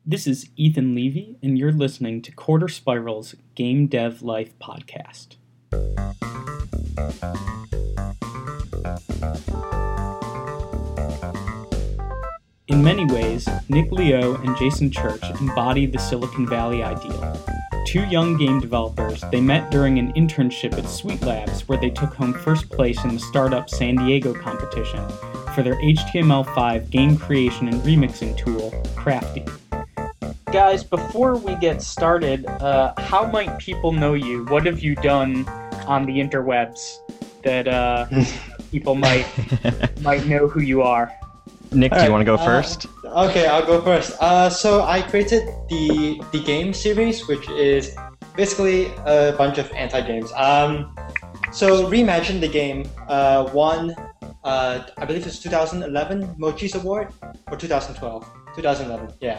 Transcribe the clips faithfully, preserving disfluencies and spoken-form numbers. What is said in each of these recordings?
This is Ethan Levy, and you're listening to Quarter Spiral's Game Dev Life podcast. In many ways, Nick Leo and Jason Church embody the Silicon Valley ideal. Two young game developers, they met during an internship at Sweet Labs, where they took home first place in the startup San Diego competition for their H T M L five game creation and remixing tool, Crafty. Guys, before we get started, uh, how might people know you? What have you done on the interwebs that uh, people might might know who you are? Nick, do All you right, want to go uh, first? Okay, I'll go first. Uh, so I created the the game series, which is basically a bunch of anti-games. Um, so Reimagine the Game uh, won, uh, I believe it's two thousand eleven Mochi's Award, or two thousand twelve? two thousand eleven, yeah.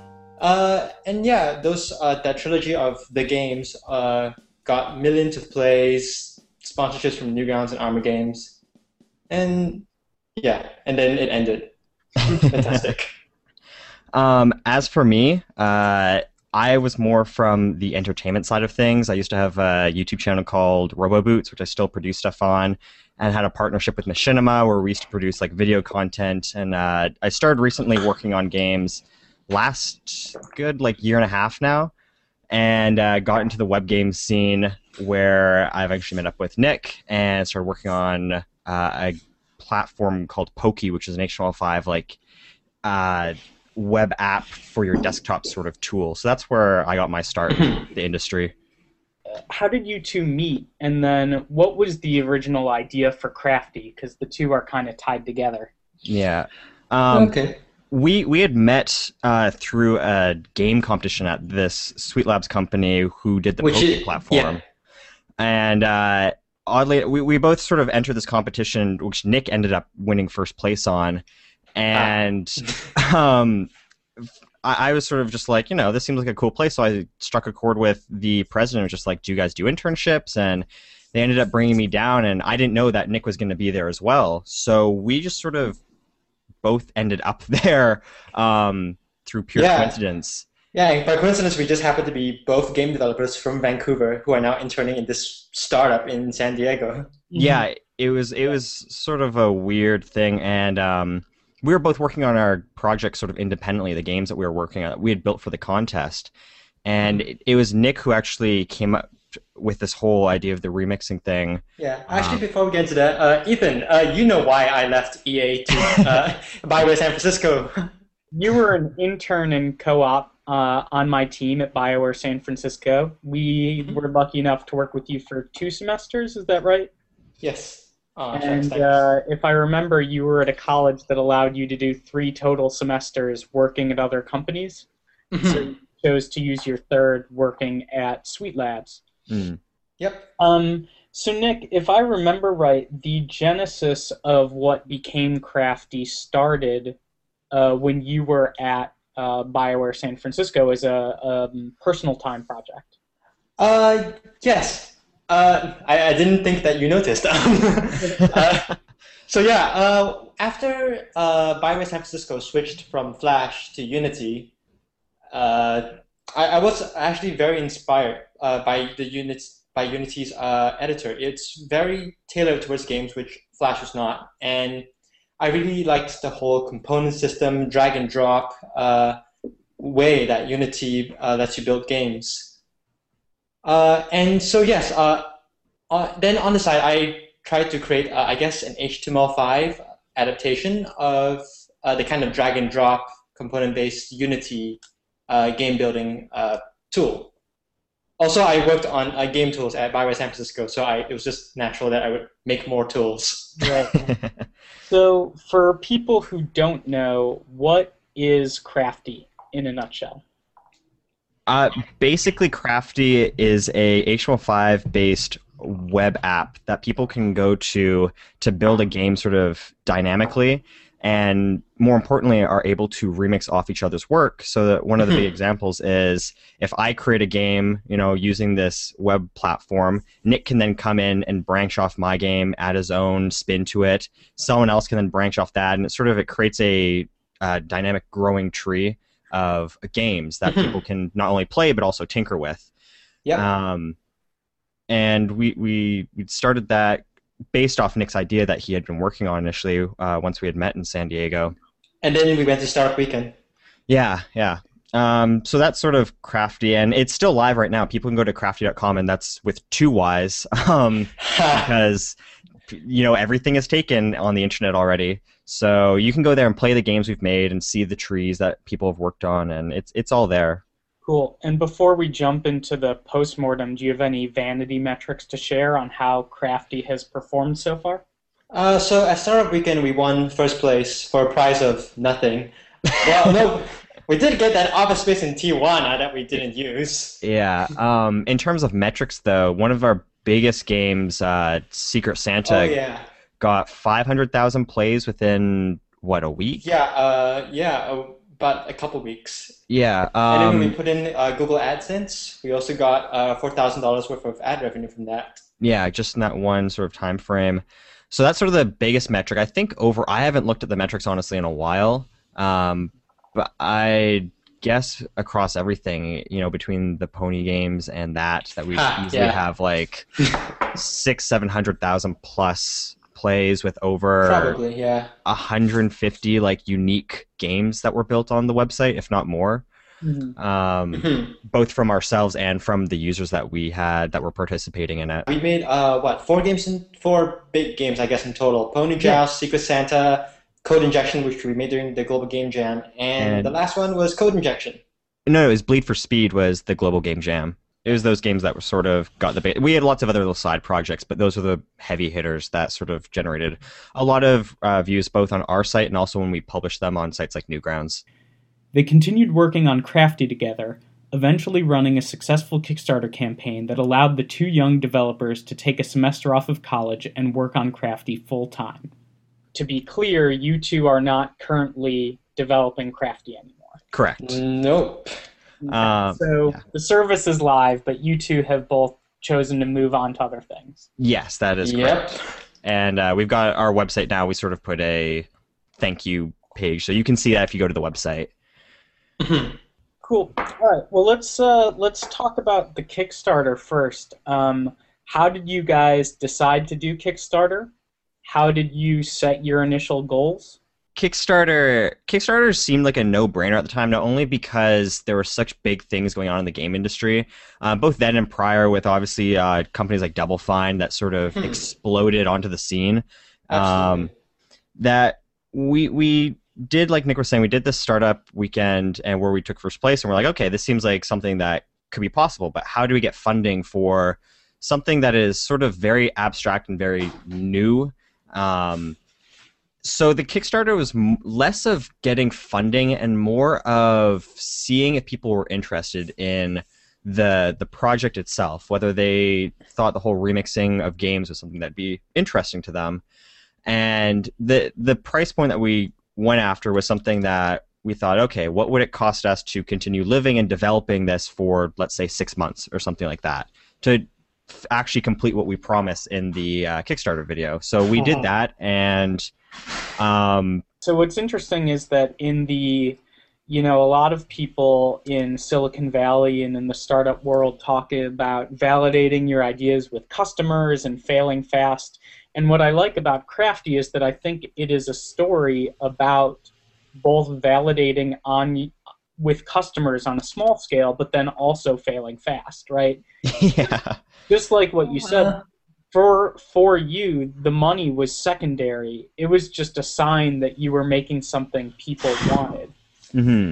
Uh, and yeah, those uh, that trilogy of the games uh, got millions of plays, sponsorships from Newgrounds and Armor Games, and yeah, and then it ended. Fantastic. Um, as for me, uh, I was more from the entertainment side of things. I used to have a YouTube channel called RoboBoots, which I still produce stuff on, and had a partnership with Machinima where we used to produce like video content. And uh, I started recently working on games last good like year and a half now, and uh, got into the web game scene where I've actually met up with Nick and started working on uh, a platform called Pokey, which is an H T M L five like uh, web app for your desktop sort of tool. So that's where I got my start in the industry. How did you two meet, and then what was the original idea for Crafty? Because the two are kind of tied together. Yeah. Um, Okay. We we had met uh, through a game competition at this Sweet Labs company who did the Which Pokey is- platform. yeah. And uh, oddly, we, we both sort of entered this competition, which Nick ended up winning first place on. And um, I, I was sort of just like, you know, this seems like a cool place. So I struck a chord with the president, was just like, do you guys do internships? And they ended up bringing me down, and I didn't know that Nick was going to be there as well. So we just sort of both ended up there um, through pure Yeah. coincidence. Yeah, and by coincidence, we just happen to be both game developers from Vancouver who are now interning in this startup in San Diego. Yeah, it was it was sort of a weird thing, and um, we were both working on our project sort of independently. The games that we were working on, we had built for the contest, and it, it was Nick who actually came up with this whole idea of the remixing thing. Yeah, actually, Um, before we get into that, uh, Ethan, uh, you know why I left E A to uh, BioWare San Francisco. You were an intern in co-op uh, on my team at BioWare San Francisco. We Mhm. were lucky enough to work with you for two semesters, is that right? Yes. Oh, thanks, And thanks. uh, if I remember, you were at a college that allowed you to do three total semesters working at other companies. So you chose to use your third working at Sweet Labs. Mm. Yep. Um, so Nick, if I remember right, the genesis of what became Crafty started uh, when you were at uh, BioWare San Francisco as a, um personal time project. Uh, yes. Uh, I, I didn't think that you noticed. uh, so yeah, uh, after uh, BioWare San Francisco switched from Flash to Unity, uh, I, I was actually very inspired uh, by the units by Unity's uh, editor. It's very tailored towards games, which Flash was not, and I really liked the whole component system, drag and drop uh, way that Unity uh, lets you build games. Uh, and so yes, uh, uh, then on the side, I tried to create, uh, I guess, an H T M L five adaptation of uh, the kind of drag and drop component-based Unity uh, game building uh, tool. Also, I worked on uh, game tools at BioWare San Francisco, so I, it was just natural that I would make more tools. Right. So for people who don't know, what is Crafty in a nutshell? Uh, basically, Crafty is a H T M L five based web app that people can go to to build a game sort of dynamically, and more importantly, are able to remix off each other's work. So that one of the big examples is if I create a game, you know, using this web platform, Nick can then come in and branch off my game, add his own spin to it. Someone else can then branch off that, and it sort of it creates a uh, dynamic growing tree of games that people can not only play but also tinker with. Yeah. Um, and we we we started that based off Nick's idea that he had been working on initially uh, once we had met in San Diego. And then we went to Startup Weekend. Yeah, yeah. Um, so that's sort of Crafty, and it's still live right now. People can go to crafty dot com, and that's with two Y's, um, because you know everything is taken on the internet already. So you can go there and play the games we've made and see the trees that people have worked on, and it's it's all there. Cool. And before we jump into the postmortem, do you have any vanity metrics to share on how Crafty has performed so far? Uh, so at Startup Weekend, we won first place for a prize of nothing. Well, no, we did get that office space in Tijuana that we didn't use. Yeah. Um, in terms of metrics, though, one of our biggest games, uh, Secret Santa, Oh, yeah. got five hundred thousand plays within, what, a week? Yeah, uh, yeah, uh, about a couple weeks. Yeah. And then when we Um, put in uh, Google AdSense, we also got uh, four thousand dollars worth of ad revenue from that. yeah, just in that one sort of time frame. So that's sort of the biggest metric. I think over, I haven't looked at the metrics, honestly, in a while. Um, but I guess across everything, you know, between the pony games and that, that we Ha, easily yeah. have like six, seven hundred thousand plus plays with over Probably, yeah. one hundred fifty like unique games that were built on the website, if not more. Mm-hmm. Um, Mhm. both from ourselves and from the users that we had that were participating in it. We made, uh, what, four games, in, four big games, I guess, in total. Pony Joust, Secret Santa, Code Injection, which we made during the Global Game Jam, and, And- the last one was Code Injection. No, it was Bleed for Speed was the Global Game Jam. It was those games that were sort of got the ba- we had lots of other little side projects, but those were the heavy hitters that sort of generated a lot of uh, views both on our site and also when we published them on sites like Newgrounds. They continued working on Crafty together, eventually running a successful Kickstarter campaign that allowed the two young developers to take a semester off of college and work on Crafty full-time. To be clear, you two are not currently developing Crafty anymore. Correct. Nope. Um, so yeah. the service is live, but you two have both chosen to move on to other things. Yes, that is Yep. correct. And uh, we've got our website now. We sort of put a thank you page, so you can see that if you go to the website. Cool. All right. Well, let's uh, let's talk about the Kickstarter first. Um, how did you guys decide to do Kickstarter? How did you set your initial goals? Kickstarter Kickstarter seemed like a no-brainer at the time, not only because there were such big things going on in the game industry, uh, both then and prior, with obviously uh, companies like Double Fine that sort of Hmm. exploded onto the scene. Absolutely. Um, that we we did, like Nick was saying, we did this startup weekend and where we took first place, and we're like, okay, this seems like something that could be possible, but how do we get funding for something that is sort of very abstract and very new? Um, so the Kickstarter was m- less of getting funding and more of seeing if people were interested in the the project itself, whether they thought the whole remixing of games was something that'd be interesting to them. And the the price point that we went after was something that we thought, okay, what would it cost us to continue living and developing this for, let's say, six months or something like that, to f- actually complete what we promised in the uh, Kickstarter video. So we did that, and um, So what's interesting is that in the, you know, a lot of people in Silicon Valley and in the startup world talk about validating your ideas with customers and failing fast. And what I like about Crafty is that I think it is a story about both validating on with customers on a small scale, but then also failing fast, right? yeah. Just like what you said, for for you, the money was secondary. It was just a sign that you were making something people wanted. hmm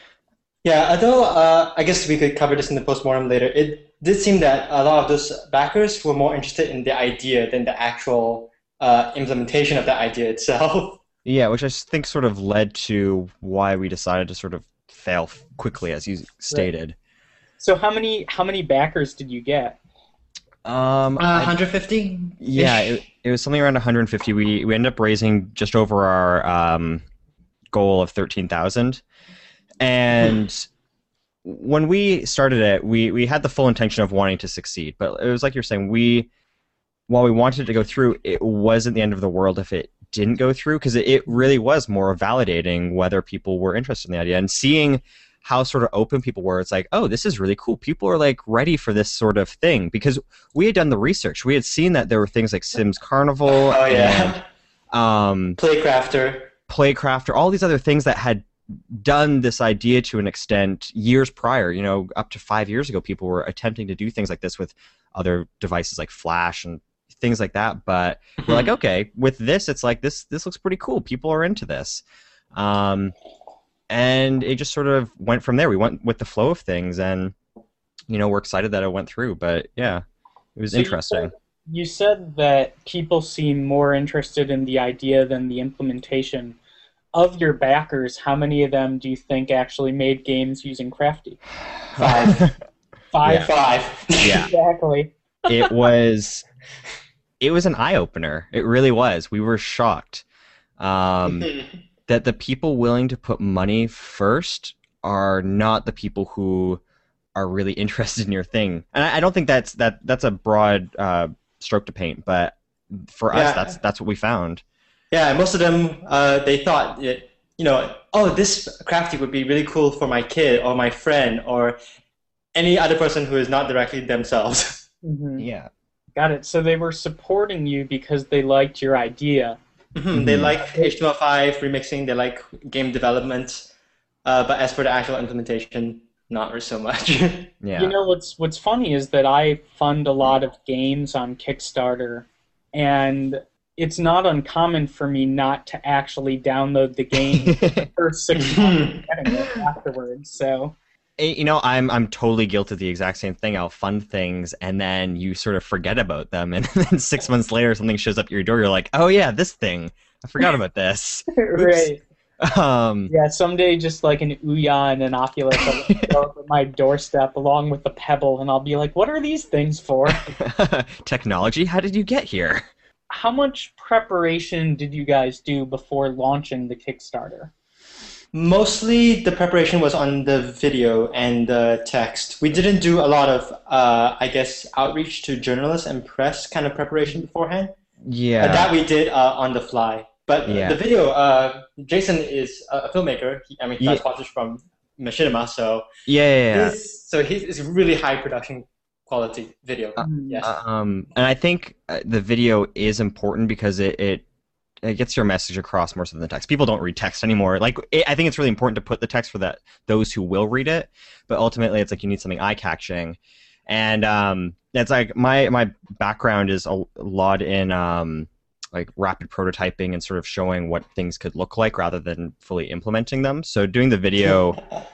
Yeah, although uh, I guess we could cover this in the postmortem later, it did seem that a lot of those backers were more interested in the idea than the actual uh, implementation of the idea itself. Yeah, which I s- think sort of led to why we decided to sort of fail f- quickly, as you stated. So how many how many backers did you get? Um, Uh, I- one hundred fifty? yeah, it, it was something around one hundred fifty. We we ended up raising just over our um, goal of thirteen thousand. And when we started it, we, we had the full intention of wanting to succeed. But it was like you're saying, we while we wanted it to go through, it wasn't the end of the world if it didn't go through, because it, it really was more validating whether people were interested in the idea, and seeing how sort of open people were. It's like, oh, this is really cool. People are like ready for this sort of thing, because we had done the research. We had seen that there were things like Sims Carnival, oh yeah, and, um, Playcrafter, Playcrafter, all these other things that had done this idea to an extent years prior. You know, up to five years ago, people were attempting to do things like this with other devices like Flash and things like that. But we're like, okay, with this, it's like this. This looks pretty cool. People are into this. Um, And it just sort of went from there. We went with the flow of things, and you know, we're excited that it went through. But yeah, it was so interesting. You said, you said that people seem more interested in the idea than the implementation. Of your backers, how many of them do you think actually made games using Crafty? five, Five. Yeah. five. Yeah, Exactly. it was. It was an eye opener. It really was. We were shocked. Um, that the people willing to put money first are not the people who are really interested in your thing. And I, I don't think that's that that's a broad uh, stroke to paint, but for us, Yeah. that's that's what we found. Yeah, most of them, uh, they thought, it, you know, oh, this Crafty would be really cool for my kid or my friend or any other person who is not directly themselves. Mhm. Yeah. Got it. So they were supporting you because they liked your idea. Mhm, They Mhm. like H T M L five remixing, they like game development, uh, but as for the actual implementation, not so much. Yeah. You know what's what's funny is that I fund a lot of games on Kickstarter, and it's not uncommon for me not to actually download the game the first six months of getting it afterwards. So Eh, You know, I'm I'm totally guilty of the exact same thing. I'll fund things and then you sort of forget about them, and then six months later something shows up at your door. You're like, oh yeah, this thing. I forgot about this. right. Um, Yeah, someday just like an Ouya and an Oculus will show up at my doorstep along with a Pebble, and I'll be like, what are these things for? Technology? How did you get here? How much preparation did you guys do before launching the Kickstarter? Mostly the preparation was on the video and the text. We didn't do a lot of, uh, I guess, outreach to journalists and press kind of preparation beforehand. Yeah. Uh, that we did uh, on the fly. But Yeah. the video, uh, Jason is a filmmaker. He, I mean, he got Yeah. sponsors from Machinima, so Yeah, yeah, yeah. he's, so he's it's really high production quality video. yes. Uh, um, and I think uh, the video is important because it, it it gets your message across more so than the text. People don't read text anymore. Like, it, I think it's really important to put the text for that those who will read it. But ultimately, it's like you need something eye catching, and um, it's like my my background is a lot in um, like rapid prototyping and sort of showing what things could look like rather than fully implementing them. So doing the video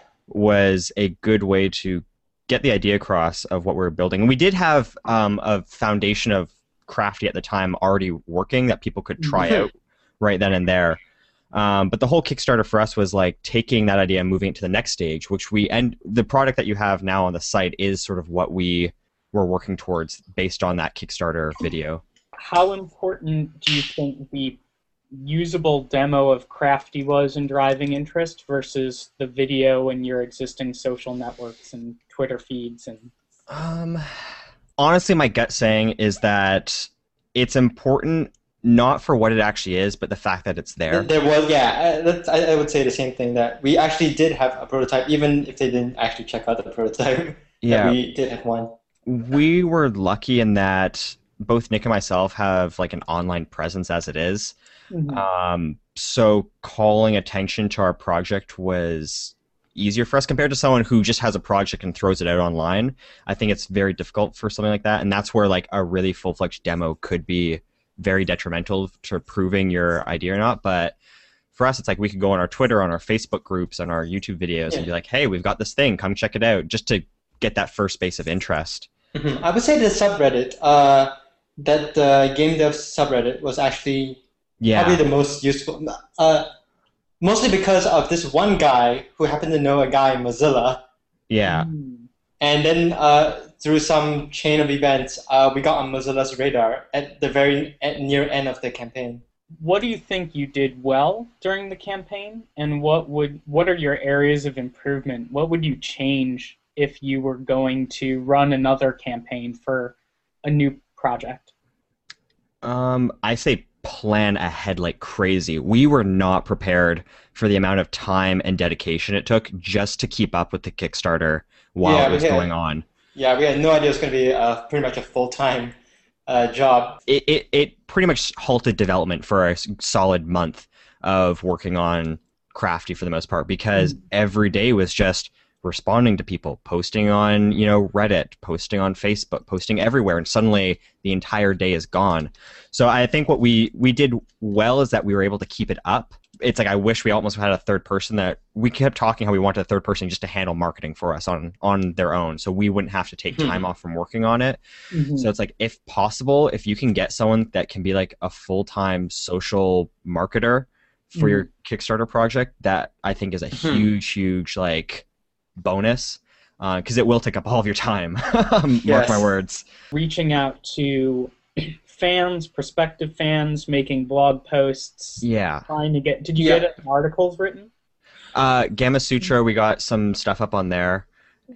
was a good way to get the idea across of what we were building. And we did have um, a foundation of Crafty at the time already working that people could try out right then and there. Um, but the whole Kickstarter for us was like taking that idea and moving it to the next stage, which we, and the product that you have now on the site is sort of what we were working towards based on that Kickstarter video. How important do you think the usable demo of Crafty was in driving interest versus the video in your existing social networks and Twitter feeds? And Um, honestly, my gut saying is that it's important not for what it actually is, but the fact that it's there. There was, yeah, I, that's, I, I would say the same thing, that we actually did have a prototype, even if they didn't actually check out the prototype. Yeah. That we did have one. We were lucky in that both Nick and myself have like an online presence as it is. Mhm. Um, so calling attention to our project was easier for us compared to someone who just has a project and throws it out online. I think it's very difficult for something like that, and that's where like a really full-fledged demo could be very detrimental to proving your idea or not. But for us, it's like we could go on our Twitter, on our Facebook groups, on our YouTube videos, Yeah. and be like, hey, we've got this thing, come check it out, just to get that first base of interest. Mhm. I would say the subreddit, uh, that the game dev subreddit was actually Yeah. probably the most useful. Uh, mostly because of this one guy who happened to know a guy in Mozilla. Yeah. Mm. And then uh, through some chain of events, uh, we got on Mozilla's radar at the very at near end of the campaign. What do you think you did well during the campaign, and what would what are your areas of improvement? What would you change if you were going to run another campaign for a new project? Um, I say plan ahead like crazy. We were not prepared for the amount of time and dedication it took just to keep up with the Kickstarter while Yeah, it was we had- going on. Yeah, we had no idea it was going to be uh, pretty much a full-time uh, job. It, it it pretty much halted development for a s- solid month of working on Crafty for the most part, because every day was just responding to people, posting on, you know, Reddit, posting on Facebook, posting everywhere, and suddenly the entire day is gone. So I think what we we did well is that we were able to keep it up. It's like I wish we almost had a third person that we kept talking how we wanted a third person just to handle marketing for us on on their own, so we wouldn't have to take time off from working on it. Mhm. So it's like, if possible, if you can get someone that can be like a full-time social marketer for your Kickstarter project, that I think is a huge, huge like bonus, because it will take up all of your time. Mark Yes. my words. Reaching out to fans, prospective fans, making blog posts, Yeah. trying to get. Did you Yeah. get articles written? Uh, Gamma Sutra, we got some stuff up on there,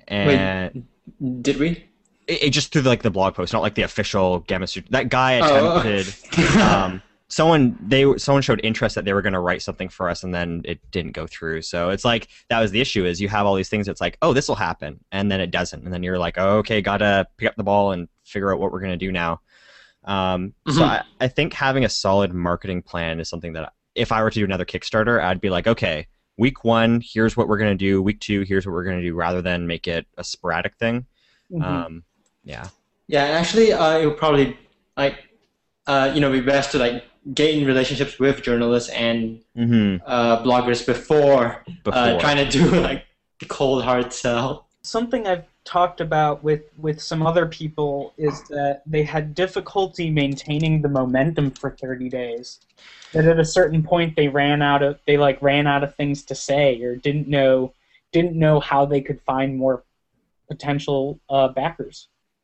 and Did we? it, it just through like the blog post, not like the official Gamma Sutra. That guy Oh. attempted. um, someone they someone showed interest that they were going to write something for us, and then it didn't go through. So it's like that was the issue: is you have all these things. It's like, oh, this will happen, and then it doesn't, and then you're like, oh, okay, gotta pick up the ball and figure out what we're going to do now. Um, So Mhm. I, I think having a solid marketing plan is something that if I were to do another Kickstarter, I'd be like, okay, week one, here's what we're going to do. Week two, here's what we're going to do, rather than make it a sporadic thing. Mhm. Um, yeah. Yeah, and actually, uh, it would probably like, uh, you know, be best to like get in relationships with journalists and hmm uh, bloggers before, Before. Uh, trying to do like the cold hard sell. Something I've talked about with, with some other people is that they had difficulty maintaining the momentum for thirty days. That at a certain point they ran out of they like ran out of things to say, or didn't know didn't know how they could find more potential uh, backers.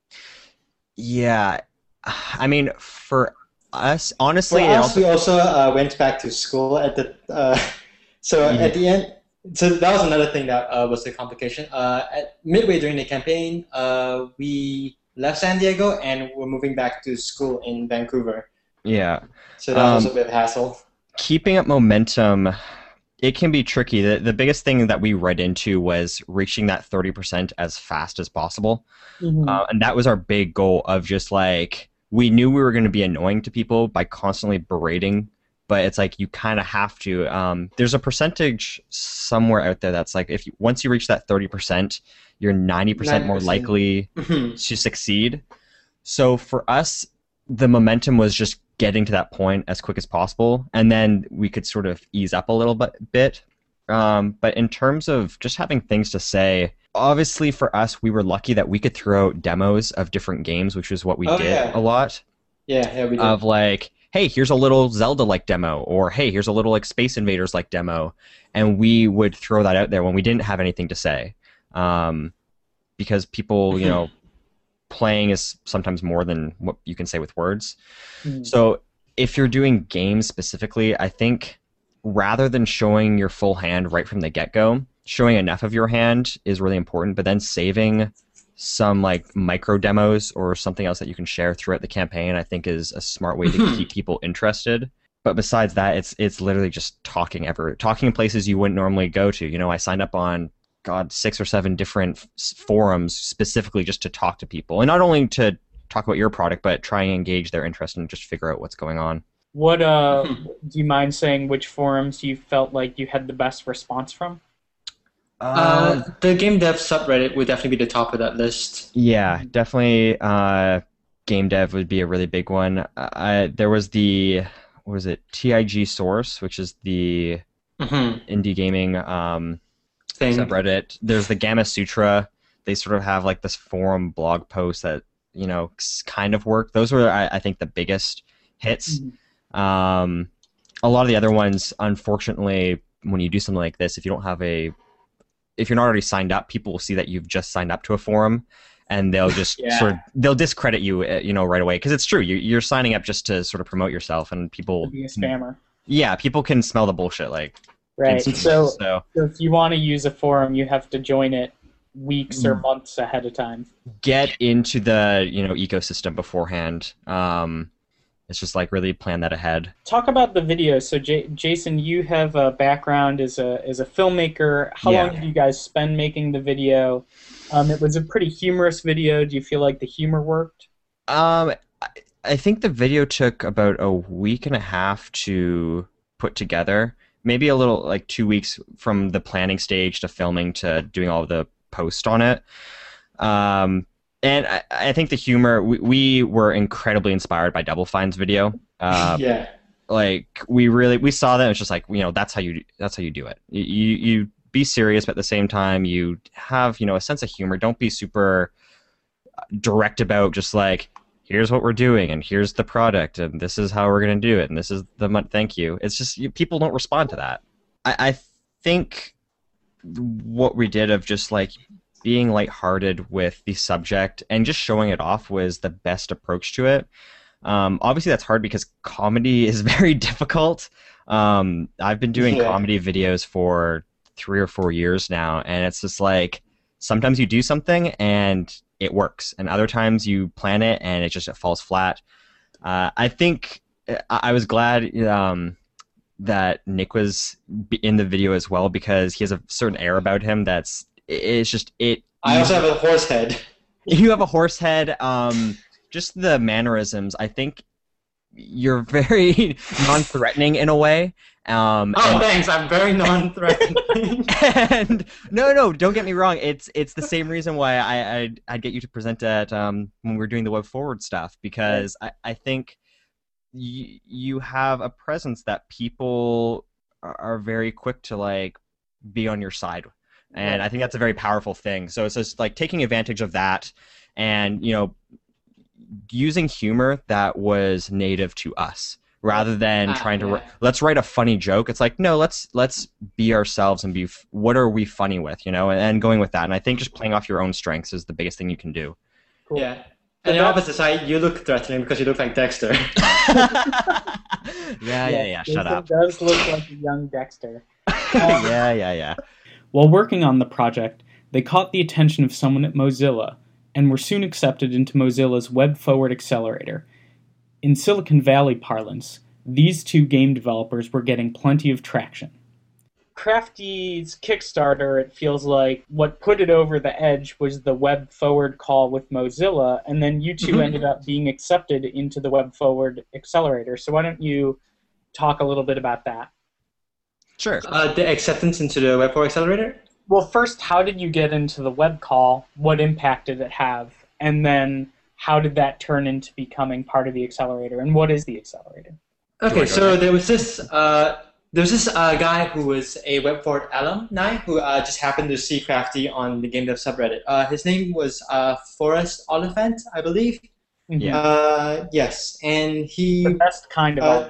Yeah. I mean, for us, honestly, For it us, also, we also uh, went back to school at the. Uh, so Yeah. at the end, so that was another thing that uh, was the complication. Uh, at midway during the campaign, uh, we left San Diego and we're moving back to school in Vancouver. yeah. So that was Um, a bit of a hassle. Keeping up momentum, it can be tricky. The, the biggest thing that we read into was reaching that thirty percent as fast as possible. Mhm. Uh, and that was our big goal of just like, we knew we were going to be annoying to people by constantly berating, but it's like you kind of have to. Um, there's a percentage somewhere out there that's like, if you, once you reach that thirty percent, you're ninety percent more ninety percent. likely Mhm. to succeed. So for us, the momentum was just getting to that point as quick as possible, and then we could sort of ease up a little bit. bit. Um, but in terms of just having things to say, obviously for us, we were lucky that we could throw out demos of different games, which is what we Oh, did yeah. a lot. Yeah, yeah, we did. Of like, hey, here's a little Zelda-like demo, or hey, here's a little like Space Invaders-like demo, and we would throw that out there when we didn't have anything to say, um, because people, you know, playing is sometimes more than what you can say with words. Mhm. So if you're doing games specifically, I think rather than showing your full hand right from the get-go, showing enough of your hand is really important, but then saving some like micro demos or something else that you can share throughout the campaign, I think is a smart way to keep people interested. But besides that, it's it's literally just talking ever talking in places you wouldn't normally go to. You know, I signed up on God six or seven different f- forums specifically just to talk to people, and not only to talk about your product, but try and engage their interest and just figure out what's going on. What uh, do you mind saying which forums you felt like you had the best response from? Uh, the game dev subreddit would definitely be the top of that list. Yeah, definitely. Uh, game dev would be a really big one. Uh, there was the what was it T I G Source, which is the Mhm. indie gaming um, Thing. subreddit. There's the Gamma Sutra. They sort of have like this forum blog post that you know s- kind of work. Those were, I, I think, the biggest hits. Um, a lot of the other ones, unfortunately, when you do something like this, if you don't have a if you're not already signed up, people will see that you've just signed up to a forum, and they'll just Yeah. sort of they'll discredit you, uh, you know, right away, because it's true. You, you're signing up just to sort of promote yourself, and people, To be a spammer. yeah, people can smell the bullshit like Right. instantly. So, so so if you want to use a forum, you have to join it weeks or months ahead of time. get into the you know ecosystem beforehand. Um, it's just like really plan that ahead. Talk about the video. So, J- Jason, you have a background as a as a filmmaker. How Yeah. long did you guys spend making the video? Um, it was a pretty humorous video. Do you feel like the humor worked? Um, I, I think the video took about a week and a half to put together. Maybe a little like two weeks from the planning stage to filming to doing all the post on it. Um, and I, I think the humor, we, we were incredibly inspired by Double Fine's video. Um, Yeah. like we really we saw that and it's just like, you know, that's how you that's how you do it. You you be serious, but at the same time you have, you know, a sense of humor. Don't be super direct about just like, here's what we're doing and here's the product and this is how we're going to do it and this is the month. Thank you. It's just you, people don't respond to that. I, I think what we did of just like being lighthearted with the subject and just showing it off was the best approach to it. Um, obviously, that's hard because comedy is very difficult. Um, I've been doing Yeah. comedy videos for three or four years now, and it's just like sometimes you do something and it works, and other times you plan it and it just it falls flat. Uh, I think I, I was glad um, that Nick was b- in the video as well because he has a certain air about him that's it's just it. I also have a horse head. You have a horse head. Um, just the mannerisms. I think you're very non-threatening in a way. Um, Oh, and, thanks. I'm very non-threatening. and no, no, don't get me wrong. It's it's the same reason why I I'd, I'd get you to present at um, when we were doing the Web Forward stuff because I, I think y- you have a presence that people are, are very quick to like be on your side. And I think that's a very powerful thing. So it's just like taking advantage of that and, you know, using humor that was native to us rather than Ah, trying to, yeah. let's write a funny joke. It's like, no, let's let's be ourselves and be, f- what are we funny with, you know, and, and going with that. And I think just playing off your own strengths is the biggest thing you can do. Cool. Yeah. And the opposite side, you look threatening because you look like Dexter. yeah, yeah, yeah, shut Jason up. does look like a young Dexter. yeah, yeah, yeah. While working on the project, they caught the attention of someone at Mozilla and were soon accepted into Mozilla's Web Forward Accelerator. In Silicon Valley parlance, these two game developers were getting plenty of traction. Crafty's Kickstarter, it feels like, what put it over the edge was the Web Forward call with Mozilla, and then you two Mhm. ended up being accepted into the Web Forward Accelerator. So why don't you talk a little bit about that? Sure. Uh, the acceptance into the Web four Accelerator? Well, first, how did you get into the web call? What impact did it have? And then how did that turn into becoming part of the accelerator? And what is the accelerator? Do I Okay, go so next? there was this uh, there was this uh, guy who was a Web four alumni who uh, just happened to see Crafty on the Game Dev subreddit. Uh, his name was uh, Forrest Oliphant, I believe. Yeah. Uh, yes, and he The best kind of Uh,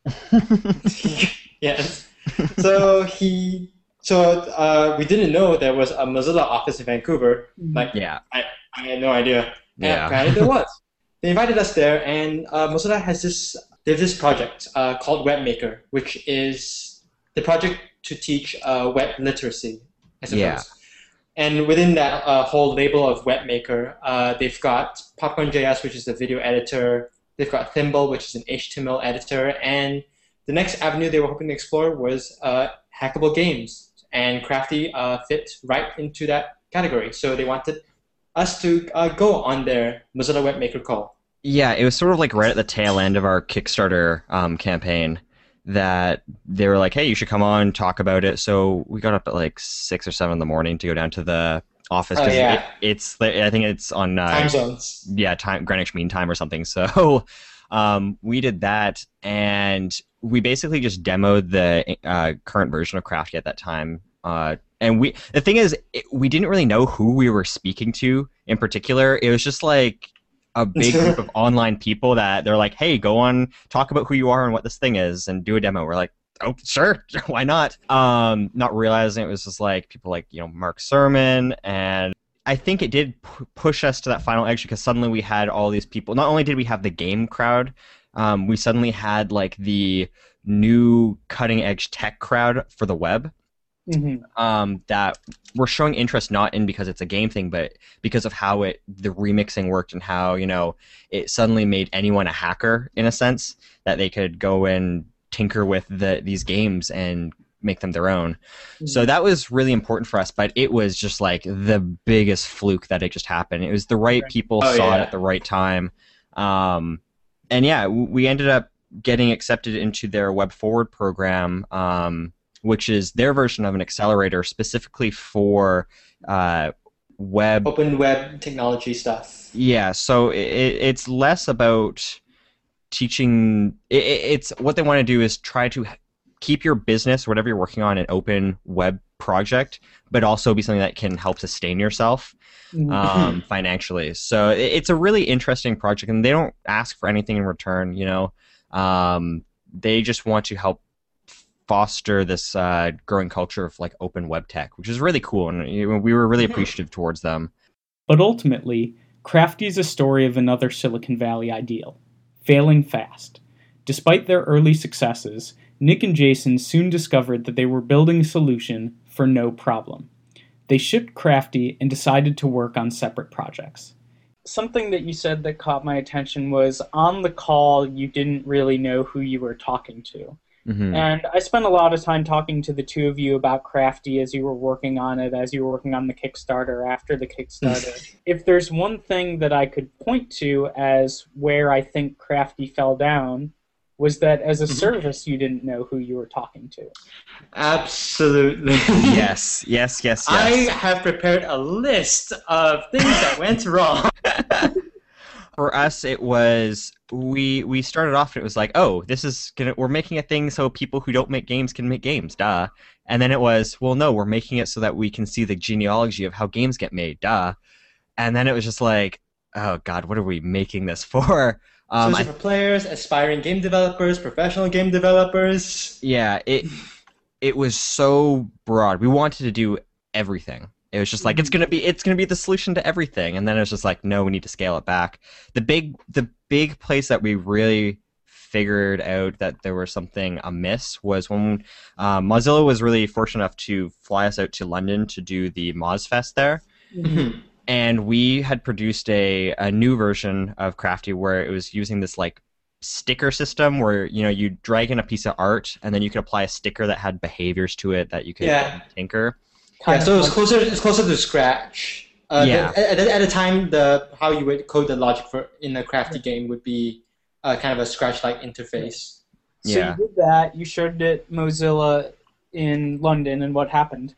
argument. yes. So he so uh, we didn't know there was a Mozilla office in Vancouver. Like yeah. I, I had no idea. And Yeah. apparently there was. They invited us there, and uh, Mozilla has this. They have this project uh, called WebMaker, which is the project to teach uh, web literacy, I suppose. Yeah. And within that uh, whole label of WebMaker, uh, they've got Popcorn J S, which is the video editor. They've got Thimble, which is an H T M L editor, and the next avenue they were hoping to explore was uh, hackable games, and Crafty uh, fit right into that category. So they wanted us to uh, go on their Mozilla WebMaker call. Yeah, it was sort of like right at the tail end of our Kickstarter um, campaign that they were like, hey, you should come on, talk about it. So we got up at like six or seven in the morning to go down to the office. Oh, 'cause yeah. it, it's, I think it's on uh, Time zones. yeah, time Greenwich Mean Time or something. So um, we did that, and we basically just demoed the uh, current version of Crafty at that time. Uh, and we, the thing is, it, we didn't really know who we were speaking to in particular. It was just like a big group of online people that they're like, hey, go on, talk about who you are and what this thing is, and do a demo. We're like, oh, sure, why not? Um, not realizing it was just like people like, you know, Mark Sermon, and I think it did p- push us to that final edge because suddenly we had all these people. Not only did we have the game crowd, um, we suddenly had like the new cutting edge tech crowd for the web. Mm-hmm. um, that were showing interest not in because it's a game thing, but because of how it the remixing worked and how, you know, it suddenly made anyone a hacker in a sense, that they could go and tinker with the these games and make them their own. Mm-hmm. So that was really important for us, but it was just like the biggest fluke that it just happened. It was the right people oh, saw yeah. it at the right time. Um, and yeah, we ended up getting accepted into their Web Forward program, um, which is their version of an accelerator specifically for uh, web open web technology stuff. Yeah, so it, it's less about teaching. It, it's what they want to do is try to keep your business, whatever you're working on, an open web project, but also be something that can help sustain yourself um, financially. So it, it's a really interesting project, and they don't ask for anything in return. You know, um, they just want to help foster this uh, growing culture of like open web tech, which is really cool, and you know, we were really appreciative towards them. But ultimately, Crafty is a story of another Silicon Valley ideal: failing fast. Despite their early successes, Nick and Jason soon discovered that they were building a solution for no problem. They shipped Crafty and decided to work on separate projects. Something that you said that caught my attention was on the call you didn't really know who you were talking to. Mm-hmm. And I spent a lot of time talking to the two of you about Crafty as you were working on it, as you were working on the Kickstarter, after the Kickstarter. If there's one thing that I could point to as where I think Crafty fell down, was that as a service you didn't know who you were talking to. Absolutely. Yes, yes, yes, yes. I have prepared a list of things that went wrong. For us, it was we we started off and it was like, oh, this is gonna we're making a thing so people who don't make games can make games, duh. And then it was, well, no, we're making it so that we can see the genealogy of how games get made, duh. And then it was just like, oh god, what are we making this for? Um, so for players, aspiring game developers, professional game developers. Yeah, it it was so broad. We wanted to do everything. It was just like it's gonna be it's gonna be the solution to everything, and then it was just like, no, we need to scale it back. The big the big place that we really figured out that there was something amiss was when uh, Mozilla was really fortunate enough to fly us out to London to do the MozFest there, Mm-hmm. and we had produced a a new version of Crafty where it was using this like sticker system where, you know, you drag in a piece of art and then you could apply a sticker that had behaviors to it that you could Yeah. tinker. Yeah, so it's closer. It's closer to Scratch. Uh, Yeah. The, at, at the time, the how you would code the logic for in a Crafty game would be uh, kind of a Scratch-like interface. So Yeah. you did that, you showed it Mozilla in London, and what happened?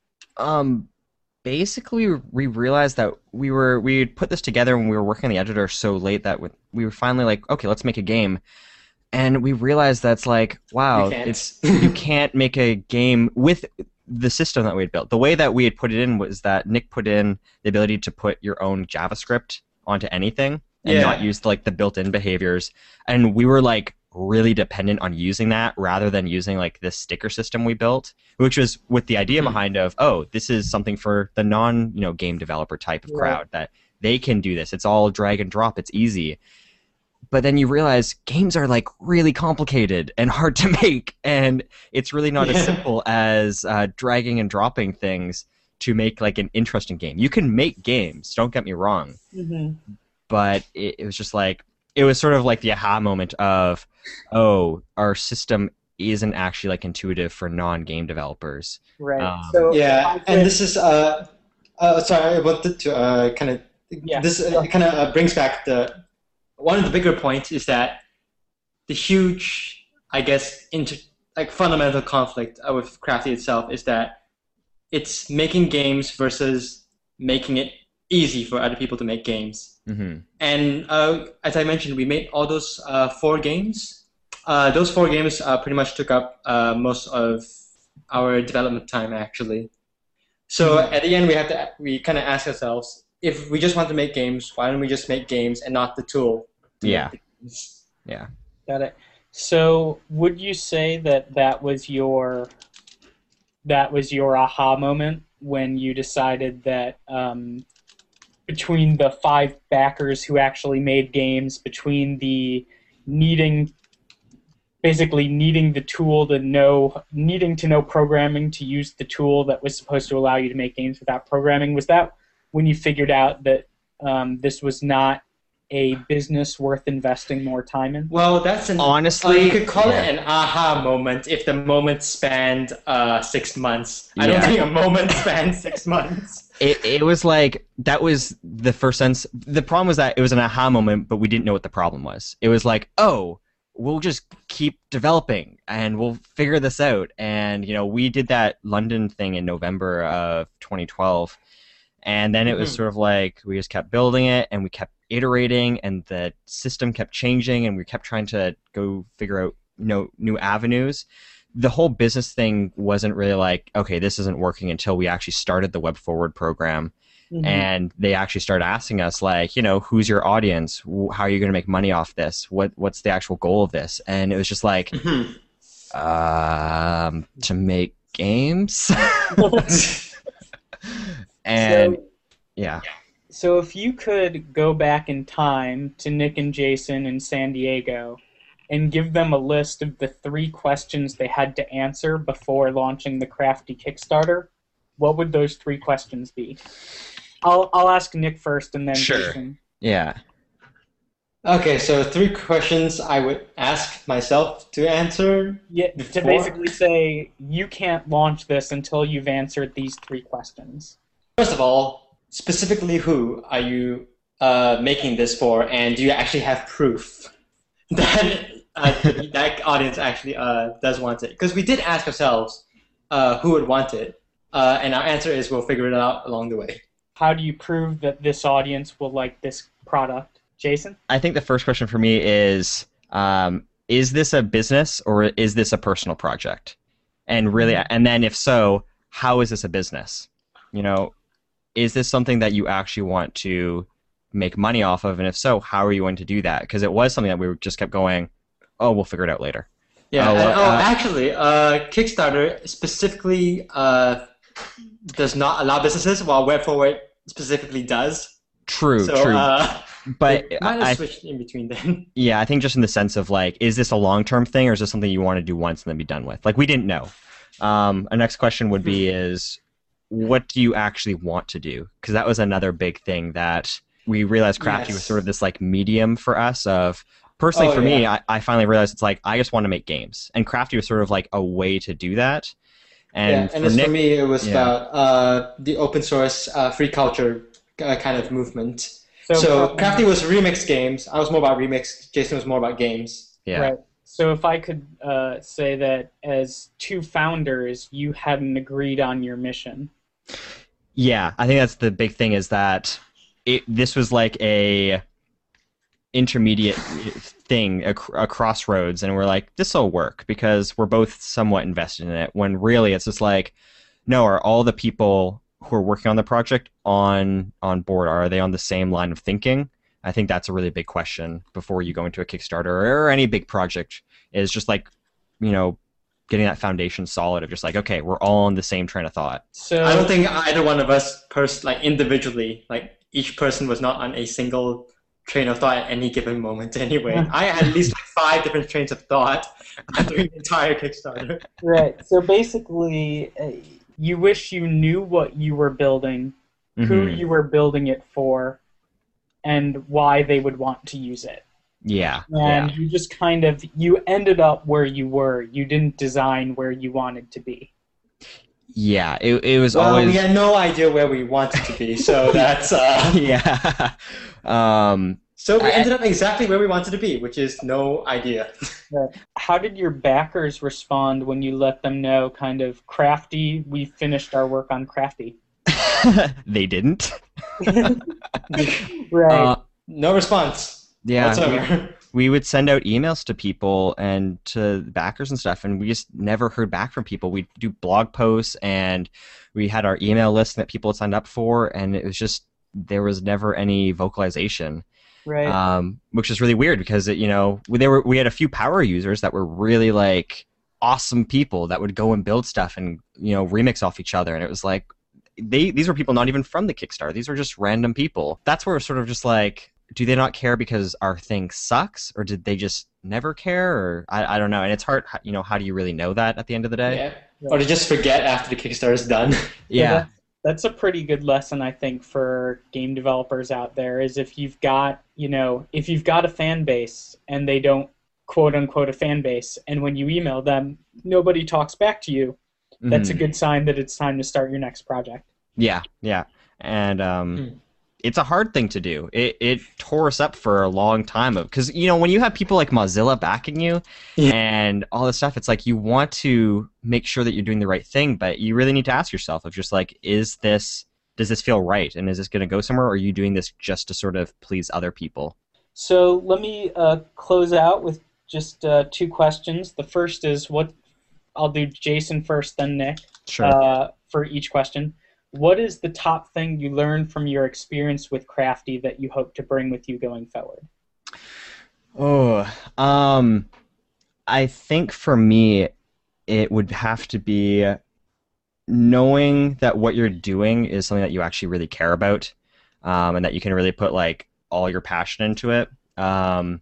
Um, basically, we realized that we were we had put this together when we were working on the editor so late that we were finally like, okay, let's make a game, and we realized that's like, wow, You can't. it's you can't make a game with the system that we had built. The way that we had put it in was that Nick put in the ability to put your own JavaScript onto anything and Yeah. not use like the built-in behaviors, and we were like really dependent on using that rather than using like this sticker system we built, which was with the idea Hmm. behind of, oh, this is something for the non, you know, game developer type of Right. crowd, that they can do this. It's all drag and drop. It's easy. But then you realize games are like really complicated and hard to make, and it's really not as Yeah. simple as uh, dragging and dropping things to make like an interesting game. You can make games, don't get me wrong, Mm-hmm. but it, it was just like, it was sort of like the aha moment of, oh, our system isn't actually like intuitive for non-game developers. Right. Um, so Yeah, and this is uh, uh sorry, I wanted to uh kind of Yeah. this uh, kind of uh, brings back the one of the bigger points is that the huge, I guess, inter, like fundamental conflict uh, with Crafty itself is that it's making games versus making it easy for other people to make games. mhm. And uh, as I mentioned, we made all those uh, four games. Uh, those four games uh, pretty much took up uh, most of our development time, actually. So at the end, we have to we kind of ask ourselves, if we just want to make games, why don't we just make games and not the tool? to Yeah. make the games? Yeah. Got it. So would you say that that was your that was your aha moment when you decided that um, between the five backers who actually made games, between the needing basically needing the tool to know, needing to know programming to use the tool that was supposed to allow you to make games without programming. Was that when you figured out that um, this was not a business worth investing more time in? Well, that's an honestly. Uh, you could call yeah. it an aha moment if the moment spanned uh, six months. I don't Yeah. think a moment spanned six months. It it was like that was the first sense. The problem was that it was an aha moment, but we didn't know what the problem was. It was like, oh, we'll just keep developing and we'll figure this out. And you know, we did that London thing in November of twenty twelve, and then it was Mhm. sort of like we just kept building it and we kept iterating, and the system kept changing, and we kept trying to go figure out you know new avenues. The whole business thing wasn't really like, okay, this isn't working until we actually started the Web Forward program. Mhm. And they actually started asking us, like, you know, who's your audience? Wh- How are you going to make money off this? What What's the actual goal of this? And it was just like, Mhm. um, to make games. And so, yeah, so if you could go back in time to Nick and Jason in San Diego and give them a list of the three questions they had to answer before launching the Crafty Kickstarter, what would those three questions be? I'll I'll ask Nick first and then Sure. Jason. yeah, Okay, so three questions I would ask myself to answer. Yeah, to Before? basically say you can't launch this until you've answered these three questions. First of all, specifically who are you uh, making this for, and do you actually have proof that uh, that audience actually uh, does want it? Because we did ask ourselves uh, who would want it, uh, and our answer is we'll figure it out along the way. How do you prove that this audience will like this product? Jason? I think the first question for me is, um, is this a business or is this a personal project? And really, and then if so, how is this a business? You know, is this something that you actually want to make money off of? And if so, how are you going to do that? Because it was something that we were- just kept going, oh, we'll figure it out later. Yeah, Oh, and, uh, oh, uh, actually, uh, Kickstarter specifically uh, does not allow businesses, while Web Forward specifically does. True, So, true. uh, but they might have I, switched in between then. yeah, I think just in the sense of like, is this a long-term thing or is this something you want to do once and then be done with? Like, we didn't know. Um, a next question would be is, what do you actually want to do? Because that was another big thing that we realized Crafty Yes. was sort of this like medium for us of, personally Oh, for me, yeah. I, I finally realized it's like, I just want to make games. And Crafty was sort of like a way to do that. And, yeah, and for as Nick, for me, it was yeah. about uh, the open source uh, free culture uh, kind of movement. So, So, um, Crafty was remix games. I was more about remix. Jason was more about games. yeah. Right. So if I could uh, say that as two founders, you hadn't agreed on your mission. Yeah, I think that's the big thing is that it, this was like a intermediate thing, a, cr- a crossroads, and we're like, this will work because we're both somewhat invested in it, when really it's just like, no, are all the people who are working on the project on on board? Are they on the same line of thinking? I think that's a really big question before you go into a Kickstarter or any big project, is just like, you know, getting that foundation solid of just like, okay, we're all on the same train of thought. So I don't think either one of us, pers- like individually, like each person was not on a single train of thought at any given moment anyway. I had at least like five different trains of thought during the entire Kickstarter. right. So basically, uh, you wish you knew what you were building, who Mhm. you were building it for, and why they would want to use it. Yeah, And yeah. you just kind of you ended up where you were. You didn't design where you wanted to be. Yeah, it, it was Well, always... we had no idea where we wanted to be, so that's uh, yeah. um, so we I- ended up exactly where we wanted to be, which is no idea. How did your backers respond when you let them know, kind of, Crafty, we finished our work on Crafty? they didn't. Right. Uh, No response yeah, whatsoever. we, we would send out emails to people and to backers and stuff, and we just never heard back from people. We'd do blog posts, and we had our email list that people had signed up for, and it was just, there was never any vocalization. right. Um, which is really weird because it, you know, we- there were we had a few power users that were really like awesome people that would go and build stuff and, you know, remix off each other, and it was like they these were people not even from the Kickstarter. These were just random people. That's where it's sort of just like, do they not care because our thing sucks, or did they just never care, or I, I don't know. And it's hard, you know, how do you really know that at the end of the day? Yeah. Or to just forget after the Kickstarter is done. Yeah. that, that's a pretty good lesson, I think, for game developers out there, is if you've got, you know, if you've got a fan base and they don't quote unquote a fan base, and when you email them, nobody talks back to you, that's Mhm. a good sign that it's time to start your next project. Yeah, yeah. And um, Hmm. it's a hard thing to do. It it tore us up for a long time because you know when you have people like Mozilla backing you Yeah. and all this stuff, it's like you want to make sure that you're doing the right thing, but you really need to ask yourself of just like, is this does this feel right, and is this going to go somewhere, or are you doing this just to sort of please other people? So let me uh, close out with just uh, two questions. The first is what I'll do Jason first, then Nick. Sure. Uh, for each question. What is the top thing you learned from your experience with Crafty that you hope to bring with you going forward? Oh, um, I think for me, it would have to be knowing that what you're doing is something that you actually really care about, um, and that you can really put like all your passion into it, um,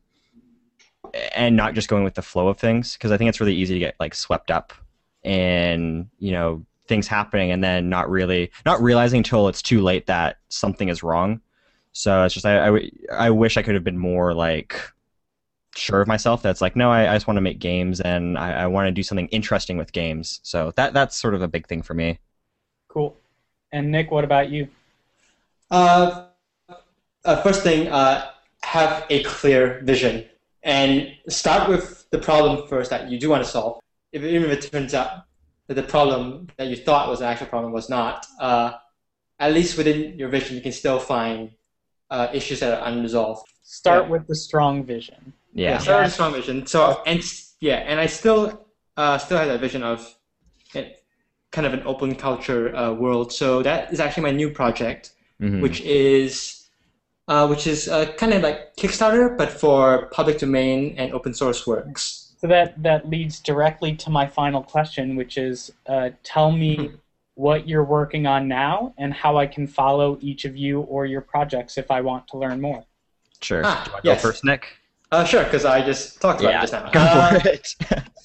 and not just going with the flow of things. Because I think it's really easy to get like swept up in you know things happening and then not really not realizing until it's too late that something is wrong. So it's just I I, I wish I could have been more like sure of myself. That's like no, I, I just want to make games and I, I want to do something interesting with games. So that that's sort of a big thing for me. Cool. And Nick, what about you? Uh, uh, first thing, uh, have a clear vision and start with the problem first that you do want to solve. If, even if it turns out that the problem that you thought was an actual problem was not, uh, at least within your vision, you can still find uh, issues that are unresolved. Start Yeah. with the strong vision. Yeah. Yeah, start with a strong vision. So and s- yeah, and I still uh, still have that vision of it, kind of an open culture uh, world. So that is actually my new project, Mhm. which is uh, which is uh, kind of like Kickstarter, but for public domain and open source works. So that, that leads directly to my final question, which is uh, tell me what you're working on now and how I can follow each of you or your projects if I want to learn more. Sure. Ah, Do you want to yes. go first, Nick? Uh, sure, because I just talked about Yeah. it just now. Go Uh, for it.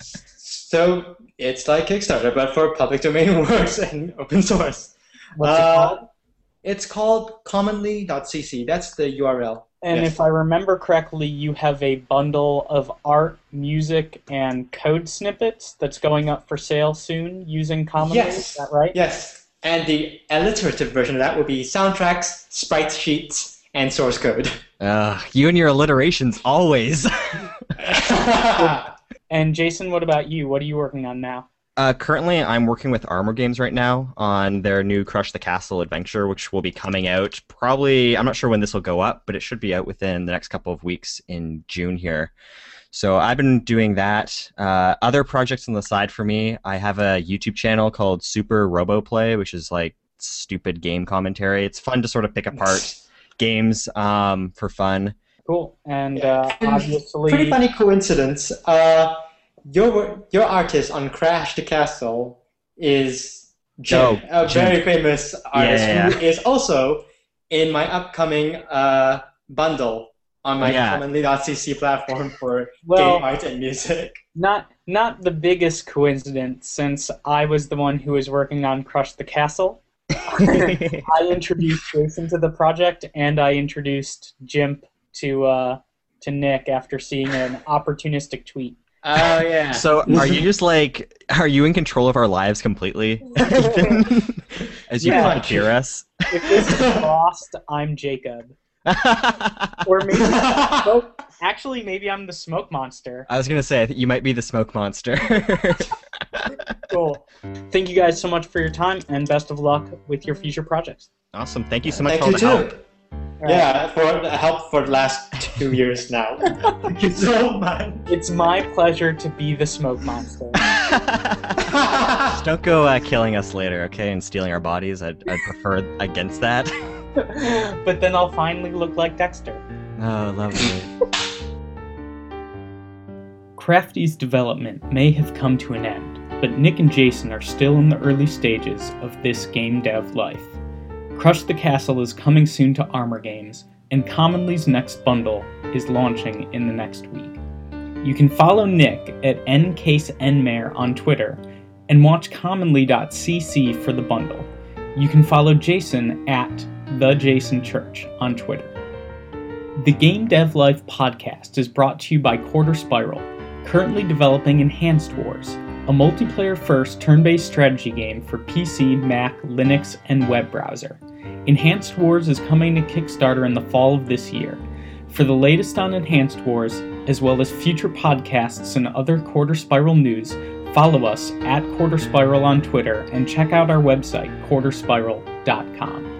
So it's like Kickstarter, but for public domain works and open source. What's it Uh, called? It's called commonly dot c c. That's the U R L. And yes. if I remember correctly, you have a bundle of art, music, and code snippets that's going up for sale soon using Commonly. Yes. Is that right? Yes, and the alliterative version of that would be soundtracks, sprite sheets, and source code. Uh, you and your alliterations always. And Jason, what about you? What are you working on now? Uh, currently, I'm working with Armor Games right now on their new Crush the Castle adventure, which will be coming out probably, I'm not sure when this will go up, but it should be out within the next couple of weeks in June here. So I've been doing that. Uh, other projects on the side for me, I have a YouTube channel called Super RoboPlay, which is like stupid game commentary. It's fun to sort of pick apart games um, for fun. Cool. And uh, obviously, Pretty funny coincidence. Uh, your your artist on Crash the Castle is Jim, Oh, a Jim. very famous artist Yeah. who is also in my upcoming uh, bundle on my Yeah. commonly dot c c platform for Well- game art and music. not not the biggest coincidence, since I was the one who was working on Crush the Castle. I introduced Jason to the project, and I introduced Jimp to uh, to Nick after seeing an opportunistic tweet. Oh yeah. So are you just like, are you in control of our lives completely, Ethan? As you Yeah. puppeteer us? If this is lost, I'm Jacob. Or maybe oh, actually, maybe I'm the smoke monster. I was gonna say, I think you might be the smoke monster. Cool. Thank you guys so much for your time, and best of luck with your future projects. Awesome. Thank you so much Thank for all you the help. too. Yeah, for the help for the last two years now. Thank you so much. It's my pleasure to be the smoke monster. Just don't go uh, killing us later, okay, and stealing our bodies. I'd, I'd prefer against that. But then I'll finally look like Dexter. Oh, lovely. Crafty's development may have come to an end, but Nick and Jason are still in the early stages of this game dev life. Crush the Castle is coming soon to Armor Games, and Commonly's next bundle is launching in the next week. You can follow Nick at ncasenmare on Twitter and watch commonly dot c c for the bundle. You can follow Jason at the Jason Church on Twitter. The Game Dev Life podcast is brought to you by Quarter Spiral, currently developing Enhanced Wars, a multiplayer-first turn-based strategy game for P C, Mac, Linux, and web browser. Enhanced Wars is coming to Kickstarter in the fall of this year. For the latest on Enhanced Wars, as well as future podcasts and other Quarter Spiral news, follow us at Quarter Spiral on Twitter and check out our website, quarter spiral dot com.